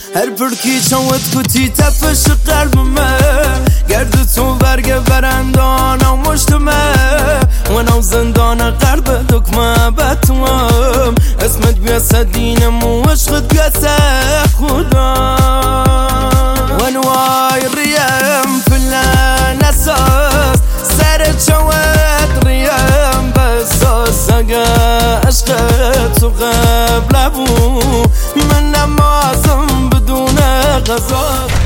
هر پرکی چوت کتی تفش قلبمه گرد تو برگ برندانا مشتمه و نو زندان قلب دکمه بتوام اسمت بیاسه دینم و عشقت بیاسه خدا ونوای ریم فلان اساس سر چوت ریم بساس اگه عشقت تو قبل ابو من نمازم بدون غذا